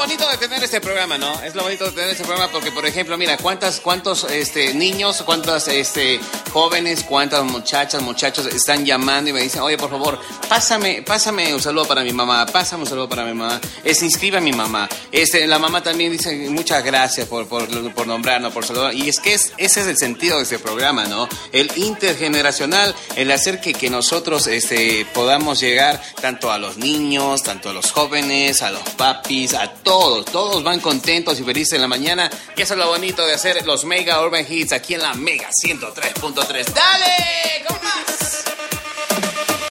bonito de tener este programa, ¿no? Es lo bonito de tener este programa porque, por ejemplo, mira, cuántos niños, cuántas jóvenes, cuántas muchachos están llamando y me dicen, oye, por favor, pásame un saludo para mi mamá, pásame un saludo para mi mamá, inscribe a mi mamá. La mamá también dice, muchas gracias por nombrarnos, por saludar. Y es que ese es el sentido de este programa, ¿no? El intergeneracional, el hacer que nosotros podamos llegar tanto a los niños, tanto a los jóvenes, a los papis, a todos van contentos y felices en la mañana. Y eso es lo bonito de hacer los Mega Urban Hits aquí en la Mega 103.3. ¡Dale! ¡Con más!